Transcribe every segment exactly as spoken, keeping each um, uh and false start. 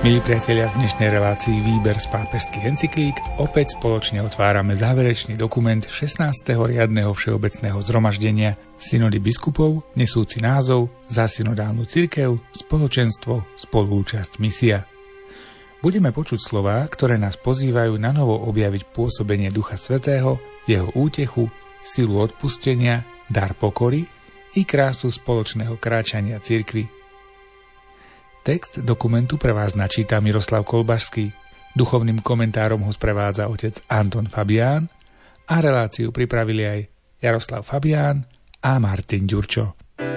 Milí priatelia, v dnešnej relácii Výber z pápežských encyklík opäť spoločne otvárame záverečný dokument šestnásteho riadneho všeobecného zhromaždenia synody biskupov, nesúci názov Za synodálnu cirkev, spoločenstvo, spolúčasť, misia. Budeme počuť slová, ktoré nás pozývajú na novo objaviť pôsobenie Ducha Svätého, jeho útechu, silu odpustenia, dar pokory i krásu spoločného kráčania cirkvi. Text dokumentu pre vás načíta Miroslav Kolbašský, duchovným komentárom ho sprevádza otec Anton Fabián a reláciu pripravili aj Jaroslav Fabián a Martin Ďurčo.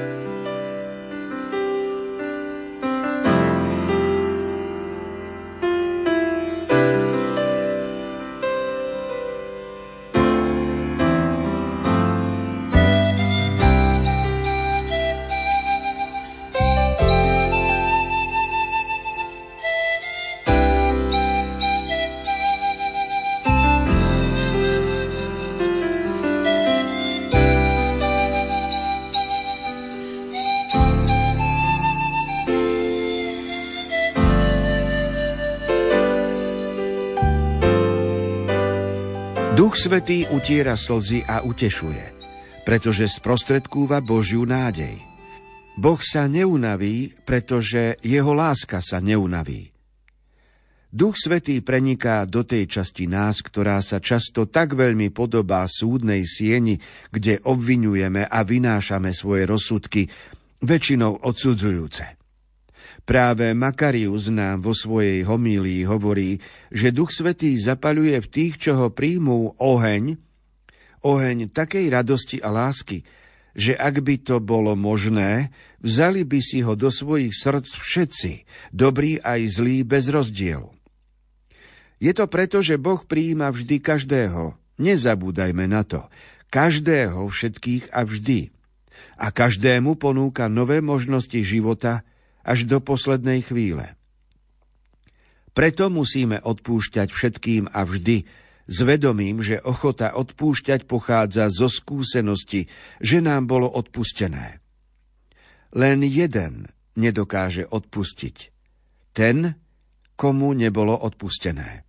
Duch Svätý utiera slzy a utešuje, pretože sprostredkúva Božiu nádej. Boh sa neunaví, pretože jeho láska sa neunaví. Duch Svätý preniká do tej časti nás, ktorá sa často tak veľmi podobá súdnej sieni, kde obviňujeme a vynášame svoje rozsudky, väčšinou odsudzujúce. Práve Makarius nám vo svojej homílii hovorí, že Duch Svätý zapaľuje v tých, čo ho príjmú, oheň, oheň takej radosti a lásky, že ak by to bolo možné, vzali by si ho do svojich srdc všetci, dobrí aj zlí bez rozdielu. Je to preto, že Boh prijíma vždy každého, nezabúdajme na to, každého, všetkých a vždy. A každému ponúka nové možnosti života, až do poslednej chvíle. Preto musíme odpúšťať všetkým a vždy, s vedomím, že ochota odpúšťať pochádza zo skúsenosti, že nám bolo odpustené. Len jeden nedokáže odpustiť. Ten, komu nebolo odpustené.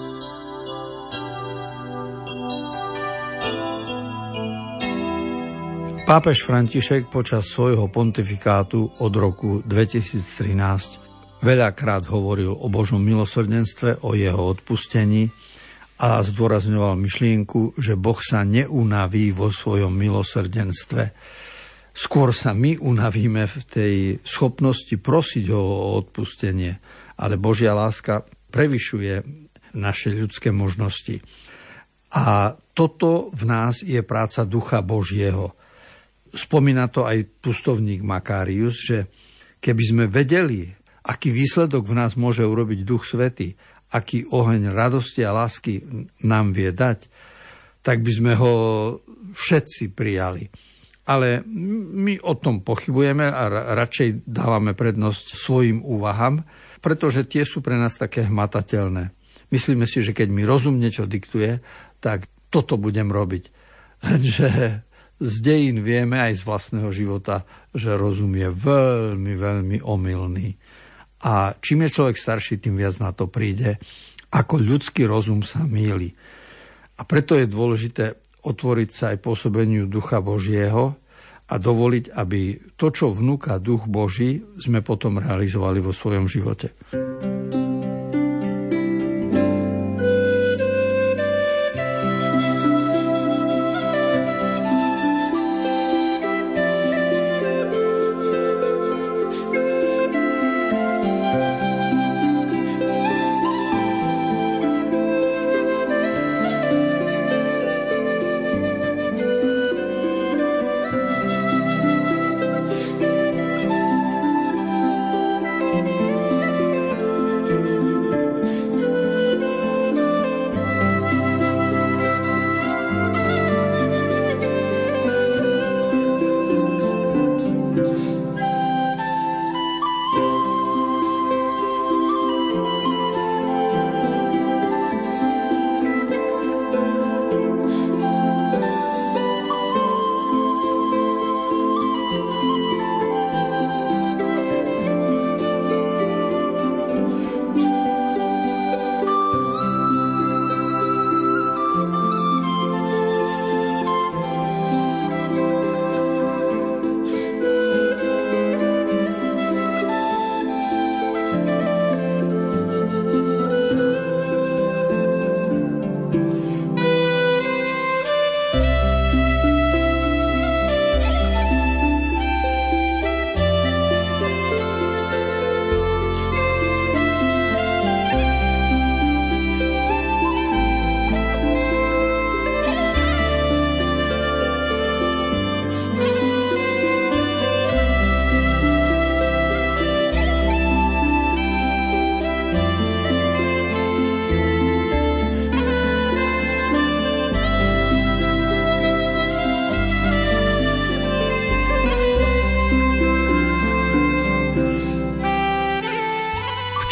Pápež František počas svojho pontifikátu od roku dvetisíctrinásť veľakrát hovoril o Božom milosrdenstve, o jeho odpustení a zdôrazňoval myšlienku, že Boh sa neunaví vo svojom milosrdenstve. Skôr sa my unavíme v tej schopnosti prosiť ho o odpustenie, ale Božia láska prevyšuje naše ľudské možnosti. A toto v nás je práca Ducha Božieho. Spomína to aj pustovník Makarius, že keby sme vedeli, aký výsledok v nás môže urobiť Duch Svätý, aký oheň radosti a lásky nám vie dať, tak by sme ho všetci prijali. Ale my o tom pochybujeme a radšej dávame prednosť svojim úvahám, pretože tie sú pre nás také hmatateľné. Myslíme si, že keď mi rozum niečo diktuje, tak toto budem robiť. Lenže z dejín vieme aj z vlastného života, že rozum je veľmi, veľmi omylný. A čím je človek starší, tým viac na to príde, ako ľudský rozum sa mýli. A preto je dôležité otvoriť sa aj pôsobeniu Ducha Božieho a dovoliť, aby to, čo vnúka Duch Boží, sme potom realizovali vo svojom živote.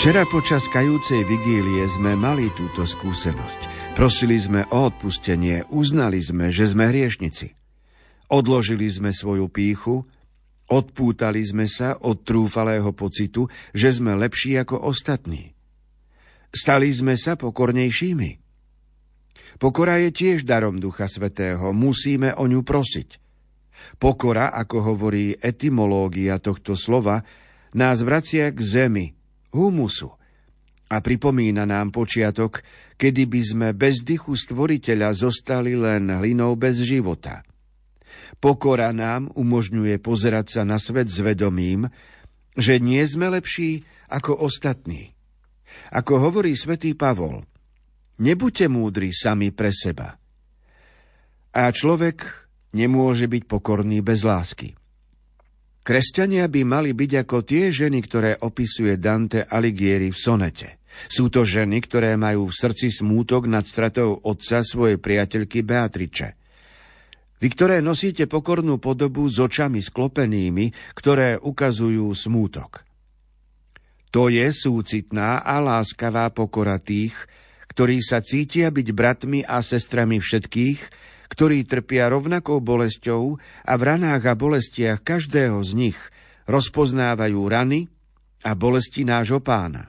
Včera počas kajúcej vigílie sme mali túto skúsenosť. Prosili sme o odpustenie, uznali sme, že sme hriešnici. Odložili sme svoju pýchu, odpútali sme sa od trúfalého pocitu, že sme lepší ako ostatní. Stali sme sa pokornejšími. Pokora je tiež darom Ducha Svätého, musíme o ňu prosiť. Pokora, ako hovorí etymológia tohto slova, nás vracia k zemi, humusu, a pripomína nám počiatok, kedy by sme bez dychu Stvoriteľa zostali len hlinou bez života. Pokora nám umožňuje pozerať sa na svet s vedomím, že nie sme lepší ako ostatní. Ako hovorí svätý Pavol, nebuďte múdri sami pre seba. A človek nemôže byť pokorný bez lásky. Kresťania by mali byť ako tie ženy, ktoré opisuje Dante Alighieri v sonete. Sú to ženy, ktoré majú v srdci smútok nad stratou otca svojej priateľky Beatriče. Vy, ktoré nosíte pokornú podobu s očami sklopenými, ktoré ukazujú smútok. To je súcitná a láskavá pokora tých, ktorí sa cítia byť bratmi a sestrami všetkých, ktorí trpia rovnakou bolesťou a v ranách a bolestiach každého z nich rozpoznávajú rany a bolesti nášho Pána.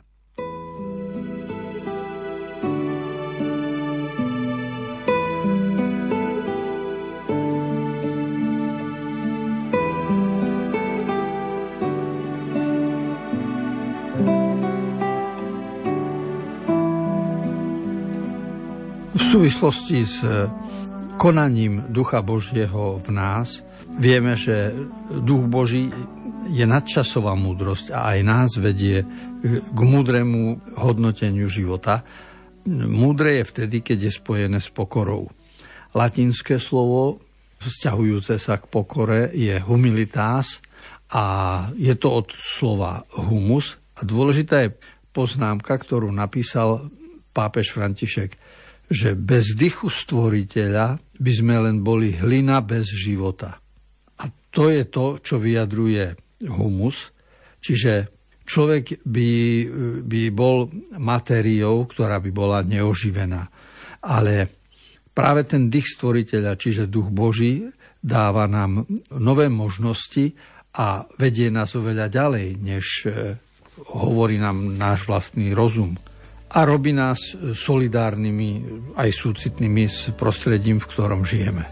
V súvislosti s konaním Ducha Božieho v nás vieme, že Duch Boží je nadčasová múdrosť a aj nás vedie k múdremu hodnoteniu života. Múdre je vtedy, keď je spojené s pokorou. Latinské slovo vzťahujúce sa k pokore je humilitas a je to od slova humus. A dôležitá je poznámka, ktorú napísal pápež František, že bez dychu Stvoriteľa by sme len boli hlina bez života. A to je to, čo vyjadruje humus, čiže človek by, by bol matériou, ktorá by bola neoživená. Ale práve ten dých Stvoriteľa, čiže Duch Boží, dáva nám nové možnosti a vedie nás oveľa ďalej, než hovorí nám náš vlastný rozum. A robí nás solidárnymi, aj súcitnými s prostredím, v ktorom žijeme.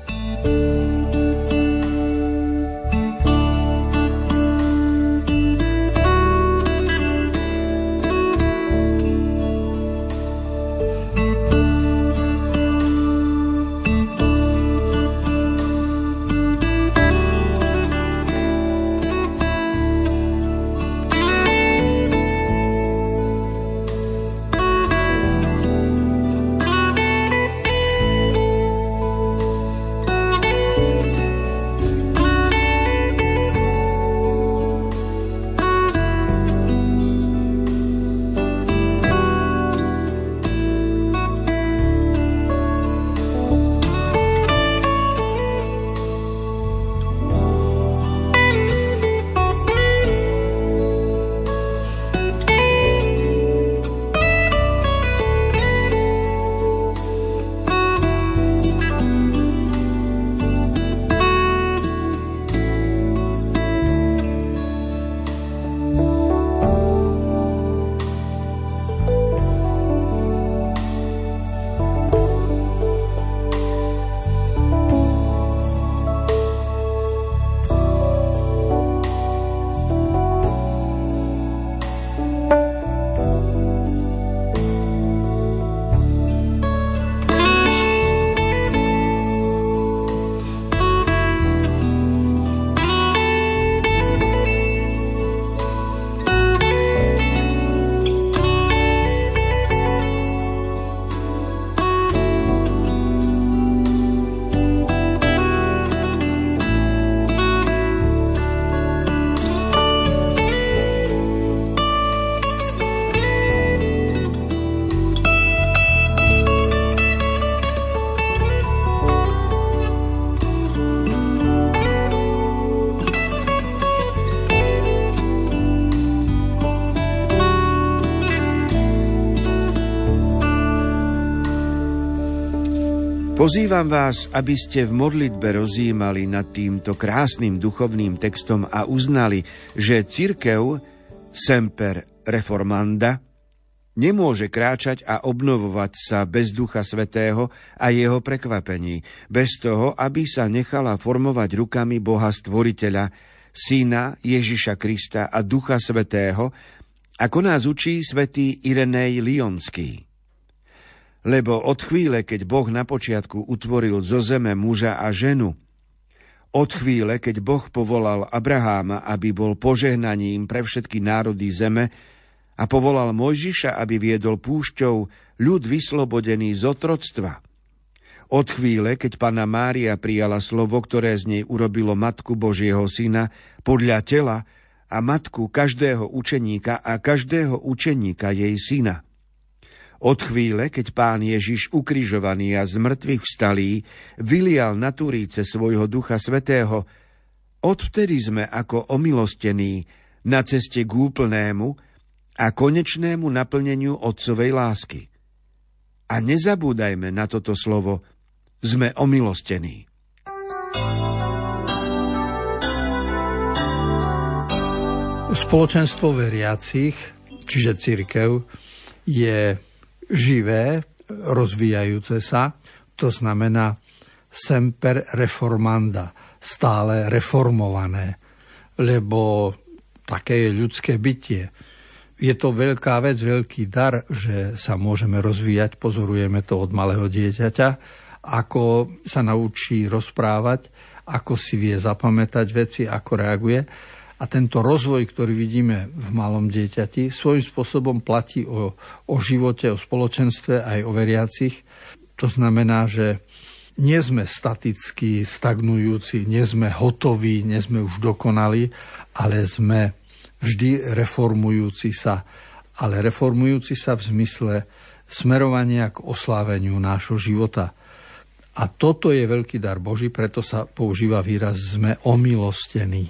Pozývam vás, aby ste v modlitbe rozjímali nad týmto krásnym duchovným textom a uznali, že cirkev semper reformanda nemôže kráčať a obnovovať sa bez Ducha Svätého a jeho prekvapení, bez toho, aby sa nechala formovať rukami Boha Stvoriteľa, Syna Ježiša Krista a Ducha Svätého, ako nás učí svätý Irenej Lyonský. Lebo od chvíle, keď Boh na počiatku utvoril zo zeme muža a ženu, od chvíle, keď Boh povolal Abraháma, aby bol požehnaním pre všetky národy zeme a povolal Mojžiša, aby viedol púšťou ľud vyslobodený z otroctva, od chvíle, keď Panna Mária prijala slovo, ktoré z nej urobilo matku Božieho syna podľa tela a matku každého učeníka a každého učeníka jej syna, od chvíle, keď Pán Ježiš ukrižovaný a z mŕtvych vstalý vylial na turíce svojho Ducha Svätého, odvtedy sme ako omilostení na ceste k úplnému a konečnému naplneniu Otcovej lásky. A nezabúdajme na toto slovo, sme omilostení. Spoločenstvo veriacich, čiže cirkev, je živé, rozvíjajúce sa, to znamená semper reformanda, stále reformované, lebo také je ľudské bytie. Je to veľká vec, veľký dar, že sa môžeme rozvíjať, pozorujeme to od malého dieťaťa, ako sa naučí rozprávať, ako si vie zapamätať veci, ako reaguje. A tento rozvoj, ktorý vidíme v malom dieťati, svojím spôsobom platí o, o živote, o spoločenstve aj o veriacich. To znamená, že nie sme statickí, stagnujúci, nie sme hotoví, nie sme už dokonali, ale sme vždy reformujúci sa. Ale reformujúci sa v zmysle smerovania k osláveniu nášho života. A toto je veľký dar Boží, preto sa používa výraz sme omilostení.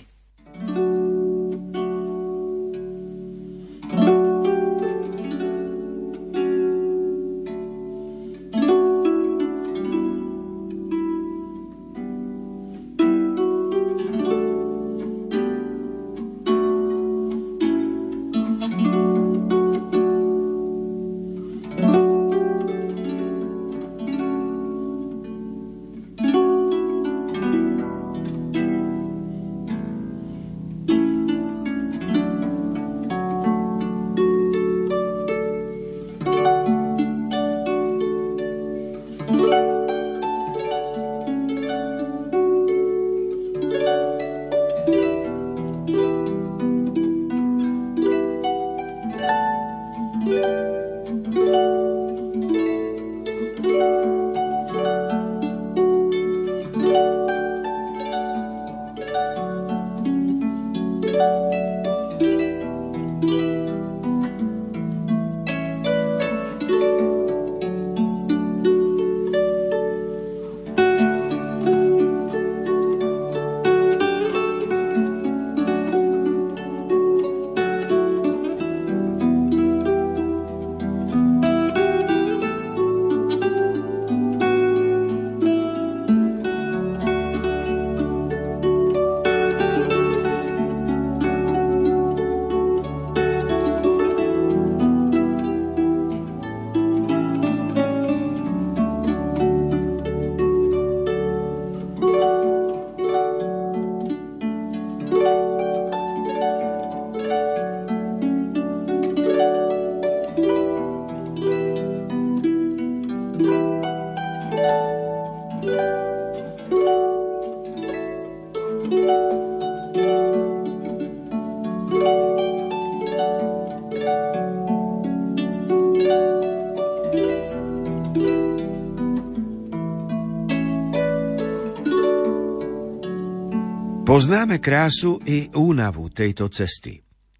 Poznáme krásu i únavu tejto cesty.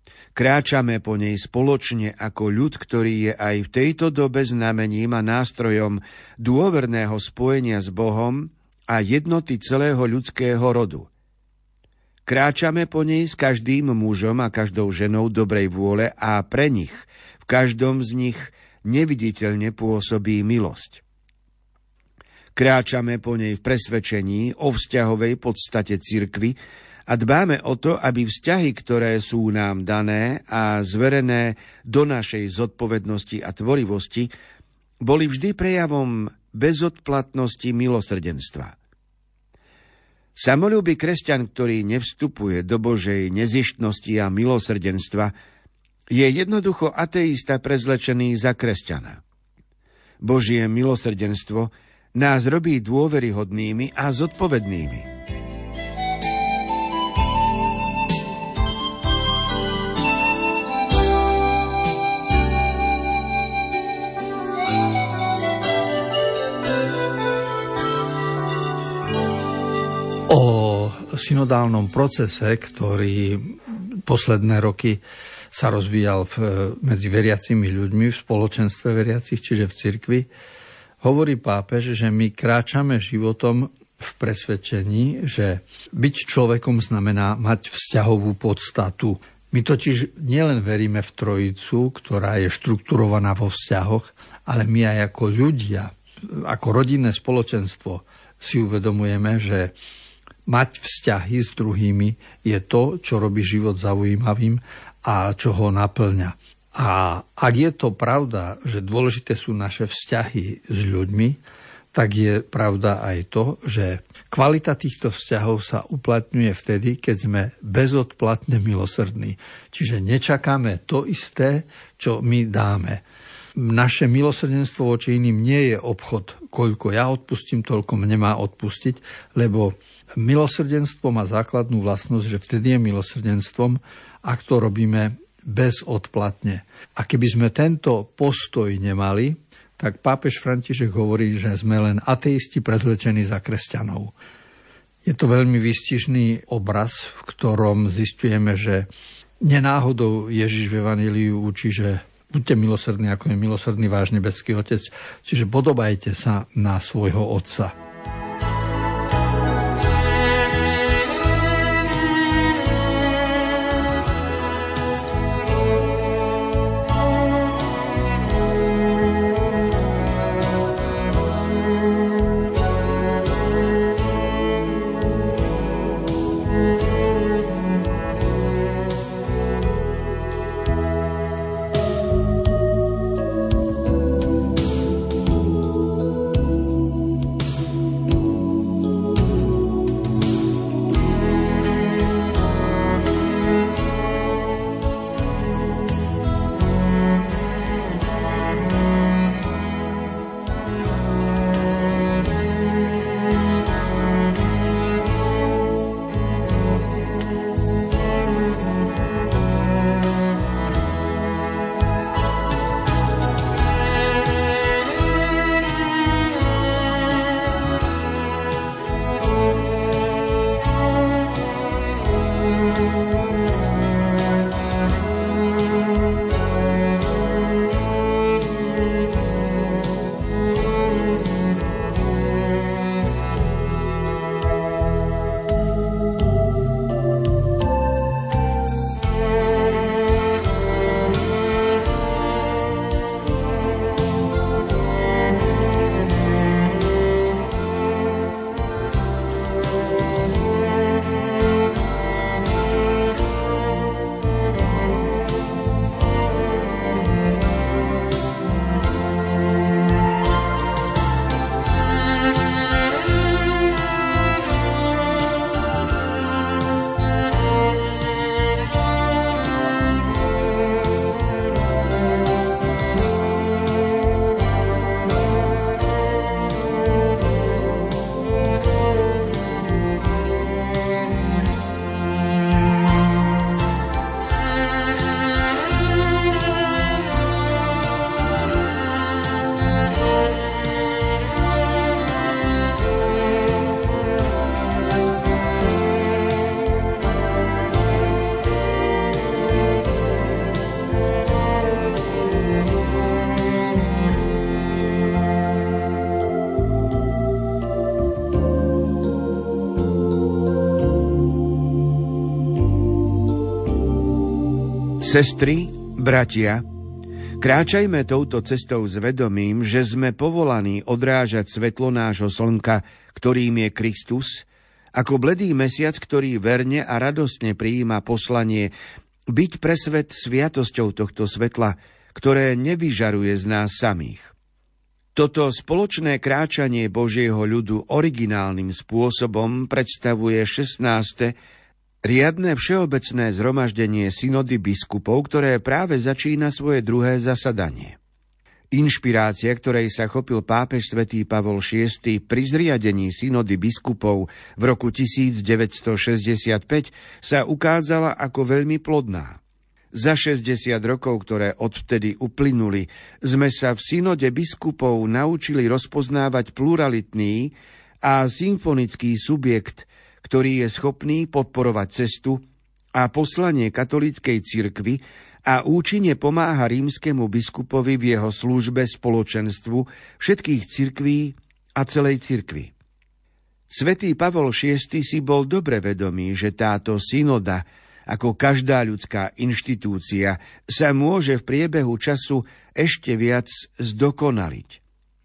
Kráčame po nej spoločne ako ľud, ktorý je aj v tejto dobe znamením a nástrojom dôverného spojenia s Bohom a jednoty celého ľudského rodu. Kráčame po nej s každým mužom a každou ženou dobrej vôle a pre nich, v každom z nich neviditeľne pôsobí milosť. Kráčame po nej v presvedčení o vzťahovej podstate cirkvi a dbáme o to, aby vzťahy, ktoré sú nám dané a zverené do našej zodpovednosti a tvorivosti, boli vždy prejavom bezodplatnosti milosrdenstva. Samoľúbý kresťan, ktorý nevstupuje do Božej nezištnosti a milosrdenstva, je jednoducho ateista prezlečený za kresťana. Božie milosrdenstvo nás robí dôveryhodnými a zodpovednými. O synodálnom procese, ktorý posledné roky sa rozvíjal v, medzi veriacimi ľuďmi v spoločenstve veriacich, čiže v cirkvi, hovorí pápež, že my kráčame životom v presvedčení, že byť človekom znamená mať vzťahovú podstatu. My totiž nielen veríme v Trojicu, ktorá je štrukturovaná vo vzťahoch, ale my aj ako ľudia, ako rodinné spoločenstvo si uvedomujeme, že mať vzťahy s druhými je to, čo robí život zaujímavým a čo ho naplňa. A ak je to pravda, že dôležité sú naše vzťahy s ľuďmi, tak je pravda aj to, že kvalita týchto vzťahov sa uplatňuje vtedy, keď sme bezodplatne milosrdní. Čiže nečakáme to isté, čo my dáme. Naše milosrdenstvo voči iným nie je obchod, koľko ja odpustím, toľko mne má odpustiť, lebo milosrdenstvo má základnú vlastnosť, že vtedy je milosrdenstvom, ak to robíme bezodplatne. A keby sme tento postoj nemali, tak pápež František hovorí, že sme len ateisti prezlečení za kresťanov. Je to veľmi výstižný obraz, v ktorom zistujeme, že nenáhodou Ježiš v Evanjeliu učí, že buďte milosrdní, ako je milosrdný váš nebeský Otec, čiže podobajte sa na svojho Otca. Sestry, bratia, Kráčajme touto cestou s vedomím, že sme povolaní odrážať svetlo nášho slnka, ktorým je Kristus, ako bledý mesiac, ktorý verne a radostne prijíma poslanie byť pre svet sviatosťou tohto svetla, ktoré nevyžaruje z nás samých. Toto spoločné kráčanie Božieho ľudu originálnym spôsobom predstavuje šestnáste riadne všeobecné zhromaždenie synody biskupov, ktoré práve začína svoje druhé zasadanie. Inšpirácia, ktorej sa chopil pápež svätý Pavol šiesty pri zriadení synody biskupov v roku tisícdeväťstošesťdesiatpäť, sa ukázala ako veľmi plodná. Za šesťdesiat rokov, ktoré odvtedy uplynuli, sme sa v synode biskupov naučili rozpoznávať pluralitný a symfonický subjekt, ktorý je schopný podporovať cestu a poslanie katolíckej cirkvi a účinne pomáha rímskemu biskupovi v jeho službe spoločenstvu všetkých cirkví a celej cirkvi. Svätý Pavol šiesty si bol dobre vedomý, že táto synoda, ako každá ľudská inštitúcia, sa môže v priebehu času ešte viac zdokonaliť.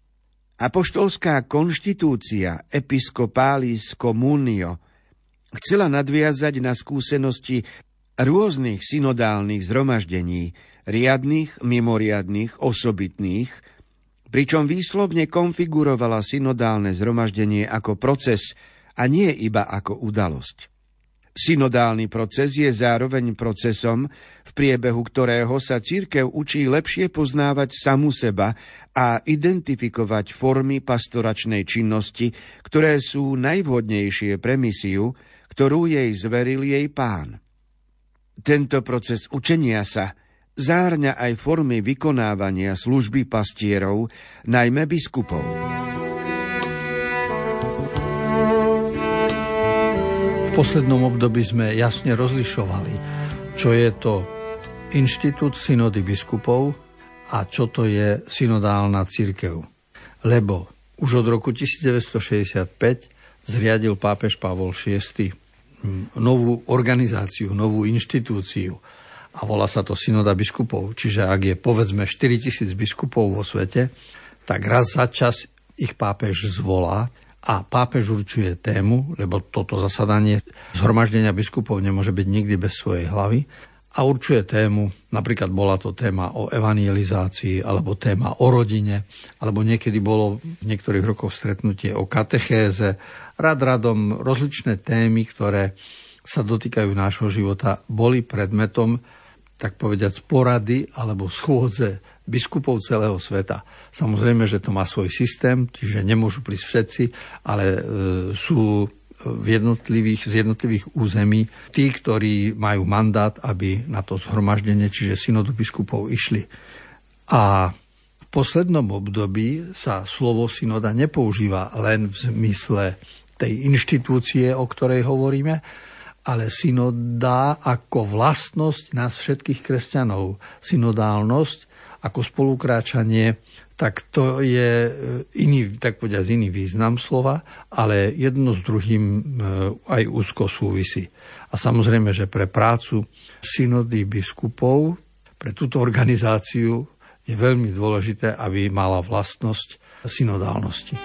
Apoštolská konštitúcia Episcopalis Communio chcela nadviazať na skúsenosti rôznych synodálnych zhromaždení, riadnych, mimoriadnych, osobitných, pričom výslovne konfigurovala synodálne zhromaždenie ako proces a nie iba ako udalosť. Synodálny proces je zároveň procesom, v priebehu ktorého sa cirkev učí lepšie poznávať samu seba a identifikovať formy pastoračnej činnosti, ktoré sú najvhodnejšie pre misiu, ktorú jej zveril jej Pán. Tento proces učenia sa zahŕňa aj formy vykonávania služby pastierov, najmä biskupov. V poslednom období sme jasne rozlišovali, čo je to inštitút synody biskupov a čo to je synodálna cirkev. Lebo už od roku tisícdeväťstošesťdesiatpäť zriadil pápež Pavol šiesty novú organizáciu, novú inštitúciu a volá sa to synoda biskupov. Čiže ak je povedzme štyritisíc biskupov vo svete, tak raz za čas ich pápež zvolá a pápež určuje tému, lebo toto zasadanie zhromaždenia biskupov nemôže byť nikdy bez svojej hlavy, a určuje tému, napríklad bola to téma o evangelizácii, alebo téma o rodine, alebo niekedy bolo v niektorých rokoch stretnutie o katechéze, rad radom rozličné témy, ktoré sa dotýkajú nášho života, boli predmetom, tak povediať, porady alebo schôdze biskupov celého sveta. Samozrejme, že to má svoj systém, čiže nemôžu prísť všetci, ale e, sú v jednotlivých, z jednotlivých území tí, ktorí majú mandát, aby na to zhromaždenie, čiže synodu biskupov, išli. A v poslednom období sa slovo synoda nepoužíva len v zmysle tej inštitúcie, o ktorej hovoríme, ale synoda ako vlastnosť nás všetkých kresťanov. Synodálnosť ako spolukráčanie, tak to je iný, tak povedať, iný význam slova, ale jedno s druhým aj úzko súvisí. A samozrejme, že pre prácu synody biskupov, pre túto organizáciu je veľmi dôležité, aby mala vlastnosť synodálnosti.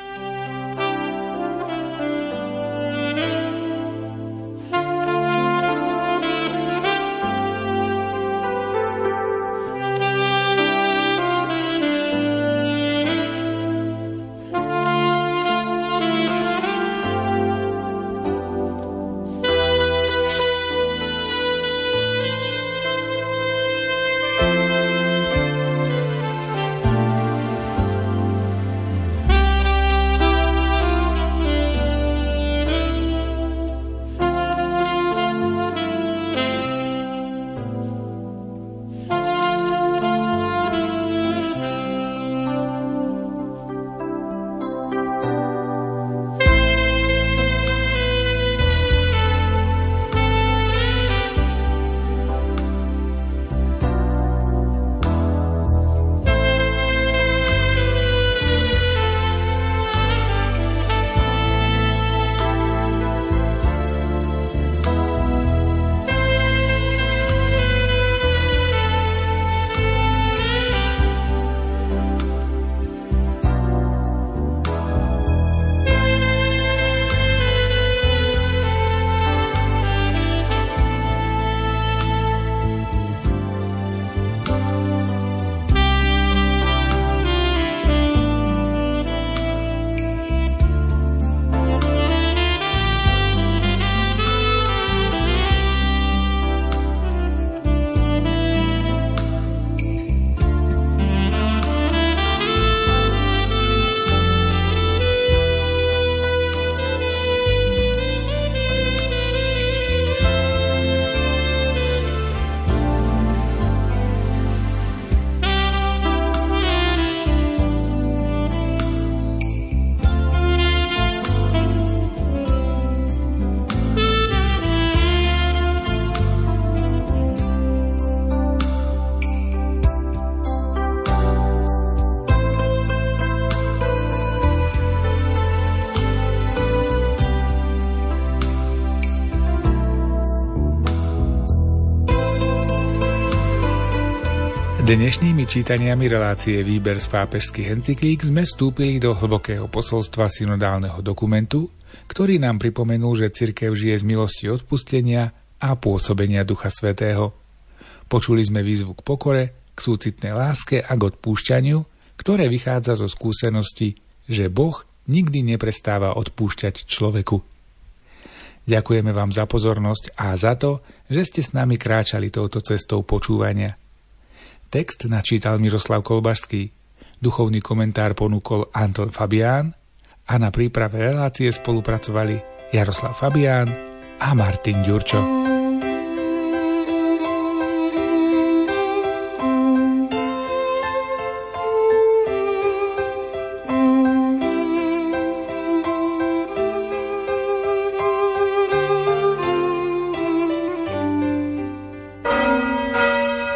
Dnešnými čítaniami relácie Výber z pápežských encyklík sme vstúpili do hlbokého posolstva synodálneho dokumentu, ktorý nám pripomenul, že cirkev žije z milosti odpustenia a pôsobenia Ducha Svätého. Počuli sme výzvu k pokore, k súcitnej láske a k odpúšťaniu, ktoré vychádza zo skúsenosti, že Boh nikdy neprestáva odpúšťať človeku. Ďakujeme vám za pozornosť a za to, že ste s nami kráčali touto cestou počúvania. Text načítal Miroslav Kolbašský, duchovný komentár ponúkol Anton Fabián a na príprave relácie spolupracovali Jaroslav Fabián a Martin Ďurčo.